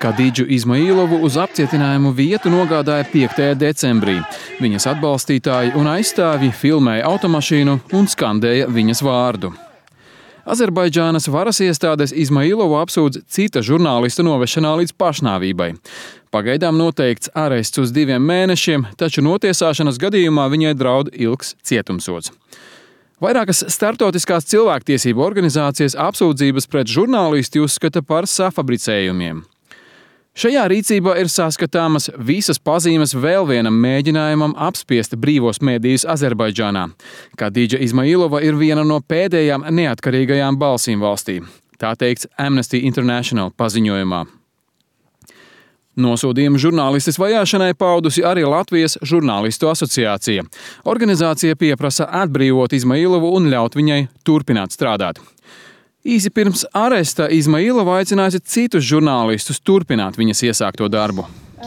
Kadidžu Izmailovu uz apcietinājumu vietu nogādāja 5. decembrī. Viņas atbalstītāji un aizstāvji filmēja automašīnu un skandēja viņas vārdu. Azerbaidžānas varas iestādes Izmailovu apsūdz cita žurnālista novešanā līdz pašnāvībai. Pagaidām noteikts arests uz 2 mēnešiem, taču notiesāšanas gadījumā viņai draud ilgs cietumsods. Vairākas starptautiskās cilvēktiesību organizācijas apsūdzības pret žurnālisti uzskata par safabricējumiem. Šajā rīcībā ir saskatāmas visas pazīmes vēl vienam mēģinājumam apspiest brīvos mēdījus Azerbaidžānā. Kadidža Izmailova ir viena no pēdējām neatkarīgajām balsīm valstī. Tā teikts Amnesty International paziņojumā. Nosodījumu žurnālistes vajāšanai paudusi arī Latvijas žurnālistu asociācija. Organizācija pieprasa atbrīvot Izmailovu un ļaut viņai turpināt strādāt. Īsi pirms aresta Izmailova aicināja citus žurnālistus turpināt viņas iesākto darbu.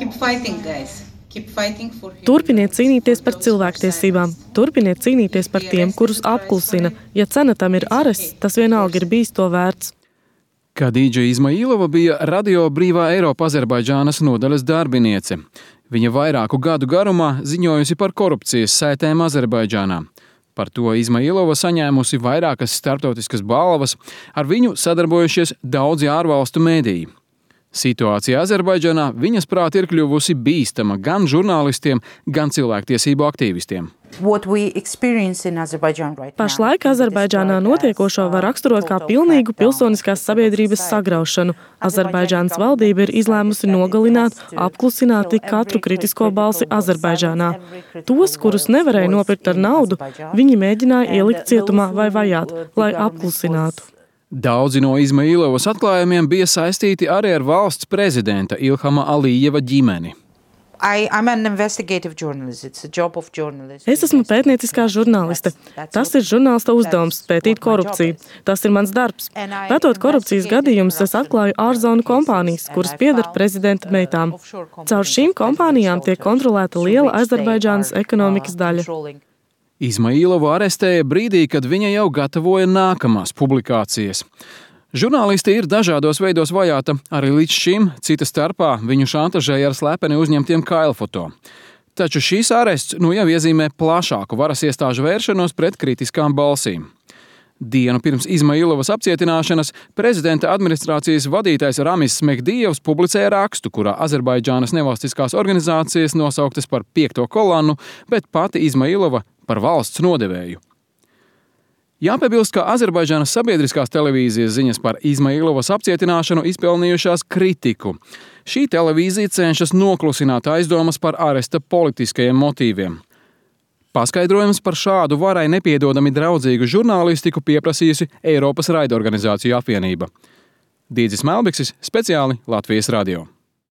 Turpiniet cīnīties par cilvēktiesībām, turpiniet cīnīties par tiem, kurus apklusina. Ja cena tam ir arests, tas vienalga ir bijis to vērts. Kadidža Izmailova bija Radio Brīvā Eiropa Azerbaidžānas nodaļas darbiniece. Viņa vairāku gadu garumā ziņojusi par korupcijas saitēm Azerbaidžānā. Par to Izmailova saņēmusi vairākas starptautiskas balvas, ar viņu sadarbojušies daudzi ārvalstu mēdīji. Situācija Azerbaidžānā viņas prāt ir kļuvusi bīstama gan žurnālistiem, gan cilvēktiesību aktīvistiem. Pašlaik Azerbaidžānā notiekošo var raksturot kā pilnīgu pilsoniskās sabiedrības sagraušanu. Azerbaidžānas valdība ir izlēmusi nogalināt, apklusināt tik katru kritisko balsi Azerbaidžānā. Tos, kurus nevarēja nopirkt ar naudu, viņi mēģināja ielikt cietumā vai vajāt, lai apklusinātu. Daudzi no Izmailovas atklājumiem bija saistīti arī ar valsts prezidenta Ilhama Alijeva ģimeni. Es esmu pētnieciskā žurnāliste. Tas ir žurnālista uzdevums – pētīt korupciju. Tas ir mans darbs. Pētot korupcijas gadījumus, es atklāju ārzonu kompānijas, kuras pieder prezidenta meitām. Caur šīm kompānijām tiek kontrolēta liela Azerbaidžānas ekonomikas daļa. Izmailovu arestēja brīdī, kad viņa jau gatavoja nākamās publikācijas. Žurnālisti ir dažādos veidos vajāta, arī līdz šim, cita starpā, viņu šantažēja ar slepeni uzņemtiem kailfoto. Taču šīs arests jau iezīmē plašāku varas iestāžu vēršanos pret kritiskām balsīm. Dienu pirms Izmailovas apcietināšanas prezidenta administrācijas vadītājs Ramis Smekdijevs publicēja rakstu, kurā Azerbaidžānas nevalstiskās organizācijas nosauktas par 5. kolonnu, bet pati Izmailova par valsts nodevēju. Jāpiebilst, ka Azerbaidžānas sabiedriskās televīzijas ziņas par Izmailovas apcietināšanu izpelnījušās kritiku. Šī televīzija cenšas noklusināt aizdomas par aresta politiskajiem motīviem. Paskaidrojums par šādu varai nepiedodami draudzīgu žurnālistiku pieprasījusi Eiropas raidorganizāciju apvienība. Dīdzis Melbiksis, speciāli Latvijas radio.